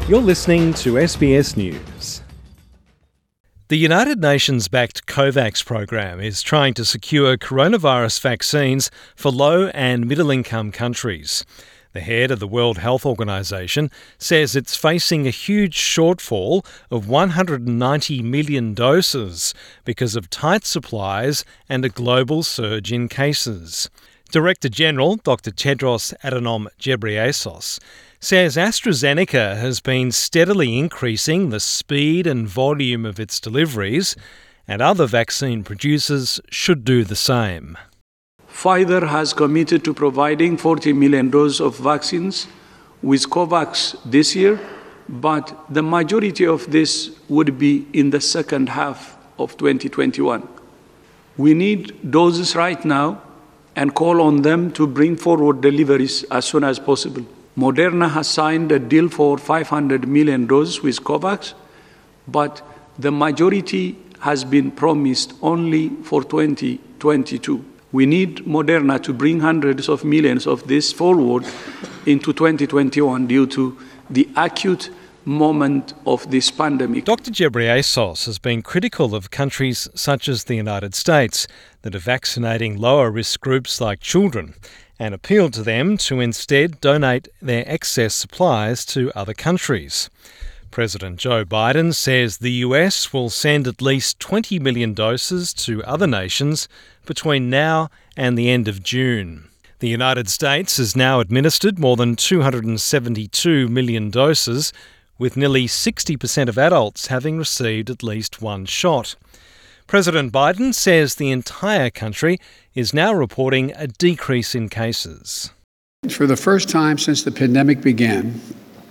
You're listening to SBS News. The United Nations-backed COVAX program is trying to secure coronavirus vaccines for low and middle-income countries. The head of the World Health Organization says it's facing a huge shortfall of 190 million doses because of tight supplies and a global surge in cases. Director General Dr Tedros Adhanom Ghebreyesus says AstraZeneca has been steadily increasing the speed and volume of its deliveries, and other vaccine producers should do the same. Pfizer has committed to providing 40 million doses of vaccines with COVAX this year, but the majority of this would be in the second half of 2021. We need doses right now and call on them to bring forward deliveries as soon as possible. Moderna has signed a deal for 500 million doses with COVAX, but the majority has been promised only for 2022. We need Moderna to bring hundreds of millions of this forward into 2021 due to the acute moment of this pandemic. Dr Ghebreyesus has been critical of countries such as the United States that are vaccinating lower risk groups like children, and appealed to them to instead donate their excess supplies to other countries. President Joe Biden says the US will send at least 20 million doses to other nations between now and the end of June. The United States has now administered more than 272 million doses, with nearly 60% of adults having received at least one shot. President Biden says the entire country is now reporting a decrease in cases. For the first time since the pandemic began,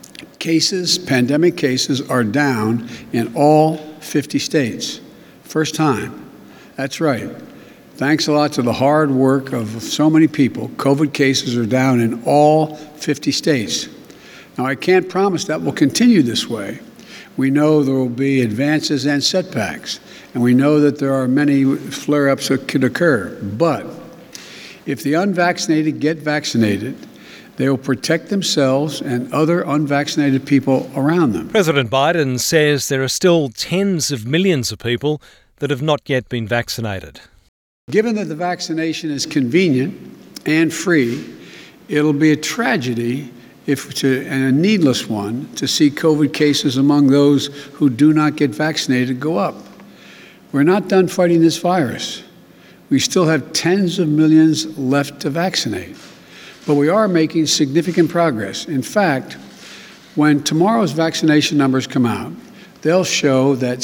pandemic cases are down in all 50 states. First time. That's right. Thanks a lot to the hard work of so many people, COVID cases are down in all 50 states. Now, I can't promise that will continue this way. We know there will be advances and setbacks, and we know that there are many flare-ups that could occur. But if the unvaccinated get vaccinated, they will protect themselves and other unvaccinated people around them. President Biden says there are still tens of millions of people that have not yet been vaccinated. Given that the vaccination is convenient and free, it'll be a tragedy and a needless one to see COVID cases among those who do not get vaccinated go up. We're not done fighting this virus. We still have tens of millions left to vaccinate. But we are making significant progress. In fact, when tomorrow's vaccination numbers come out, they'll show that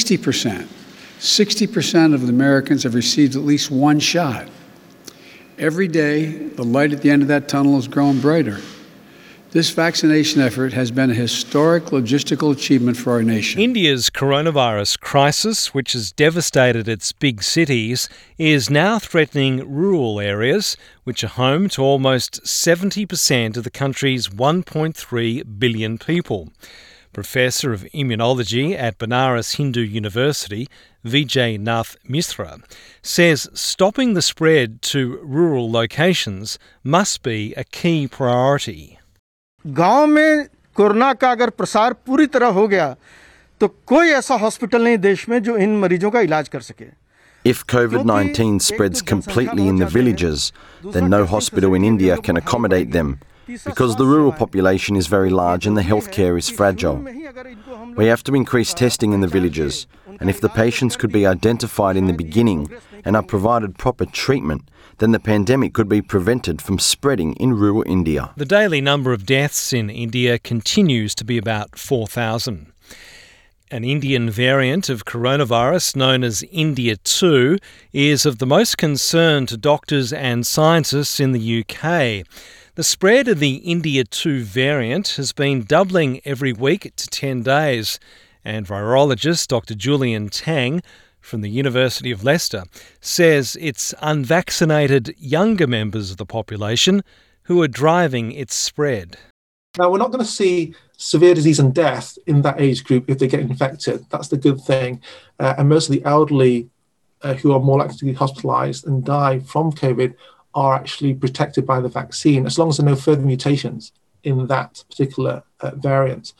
60% of the Americans have received at least one shot. Every day, the light at the end of that tunnel is growing brighter. This vaccination effort has been a historic logistical achievement for our nation. India's coronavirus crisis, which has devastated its big cities, is now threatening rural areas, which are home to almost 70% of the country's 1.3 billion people. Professor of Immunology at Banaras Hindu University, Vijay Nath Mishra, says stopping the spread to rural locations must be a key priority. गांव में corona का अगर प्रसार पूरी तरह हो गया तो कोई ऐसा हॉस्पिटल नहीं देश में जो इन मरीजों का इलाज कर सके. If COVID-19 spreads completely in the villages, then no hospital in India can accommodate them because the rural population is very large and the healthcare is fragile. We have to increase testing in the villages, and if the patients could be identified in the beginning and are provided proper treatment, then the pandemic could be prevented from spreading in rural India. The daily number of deaths in India continues to be about 4,000. An Indian variant of coronavirus known as India 2 is of the most concern to doctors and scientists in the UK. The spread of the India 2 variant has been doubling every week to 10 days, and virologist Dr Julian Tang from the University of Leicester says it's unvaccinated younger members of the population who are driving its spread. Now, we're not going to see severe disease and death in that age group if they get infected. That's the good thing. And most of the elderly who are more likely to be hospitalised and die from COVID are actually protected by the vaccine, as long as there are no further mutations in that particular variant.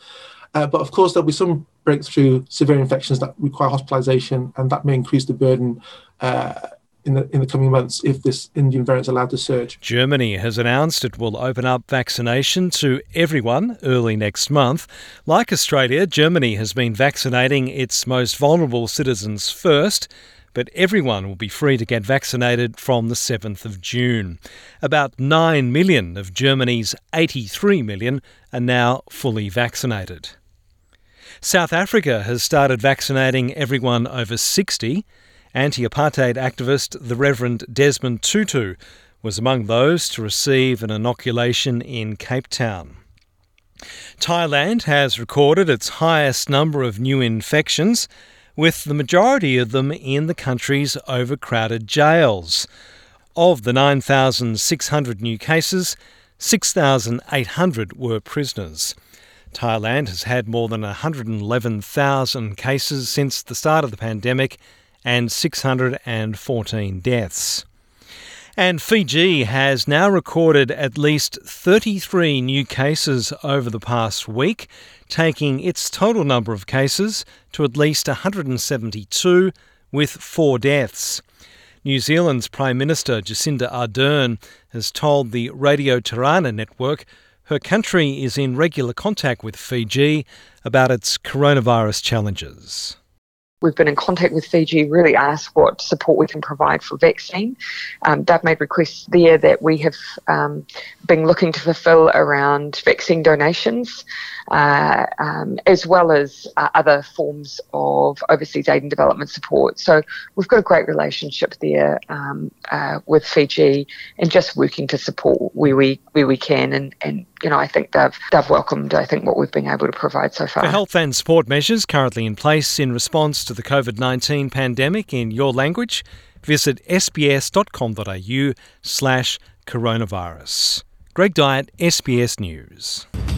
But of course, there'll be some breakthrough severe infections that require hospitalisation, and that may increase the burden in the coming months if this Indian variant is allowed to surge. Germany has announced it will open up vaccination to everyone early next month. Like Australia, Germany has been vaccinating its most vulnerable citizens first, but everyone will be free to get vaccinated from the 7th of June. About 9 million of Germany's 83 million are now fully vaccinated. South Africa has started vaccinating everyone over 60. Anti-apartheid activist the Reverend Desmond Tutu was among those to receive an inoculation in Cape Town. Thailand has recorded its highest number of new infections, with the majority of them in the country's overcrowded jails. Of the 9,600 new cases, 6,800 were prisoners. Thailand has had more than 111,000 cases since the start of the pandemic and 614 deaths. And Fiji has now recorded at least 33 new cases over the past week, taking its total number of cases to at least 172, with 4 deaths. New Zealand's Prime Minister Jacinda Ardern has told the Radio Tirana network her country is in regular contact with Fiji about its coronavirus challenges. We've been in contact with Fiji, really asked what support we can provide for vaccine. They've made requests there that we have been looking to fulfil around vaccine donations, as well as other forms of overseas aid and development support. So we've got a great relationship there with Fiji, and just working to support where we can. And you know, I think they've welcomed, I think, what we've been able to provide so far. For health and support measures currently in place in response to the COVID-19 pandemic in your language, visit sbs.com.au/coronavirus. Greg Dyett, SBS News.